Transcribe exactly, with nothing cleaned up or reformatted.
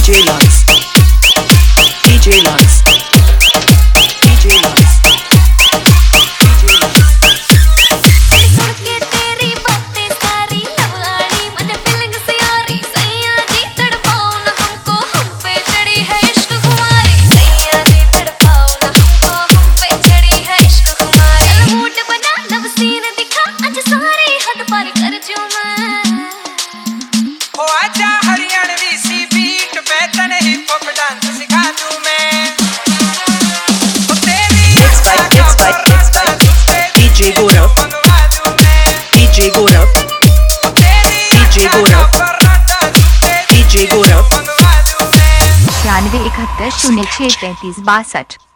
DJ Lance, DJ Lance, DJ Lance, DJ Lance. सुन के तेरी बातें सारी लवाड़ी मन फीलिंग से यारी सैया जी तड़पाओ ना हमको हम पे चढ़ी है इश्क खुमारी सैया जी तड़पाओ ना हमको हम पे चढ़ी है इश्क खुमारी मूड बना लव सीन दिखा आज सारी हद पार कर जो मैं ओ आजा हरियाणवी सी बीट पे तने हिप हॉप डांस सिखा दूं मैं ओ तेरी Mixed by, mixed by, mixed by D J Gaurav, D J Gaurav, D J Gaurav, D J Gaurav. छियानवे इकहत्तर शून्य छः तैंतीस बासठ।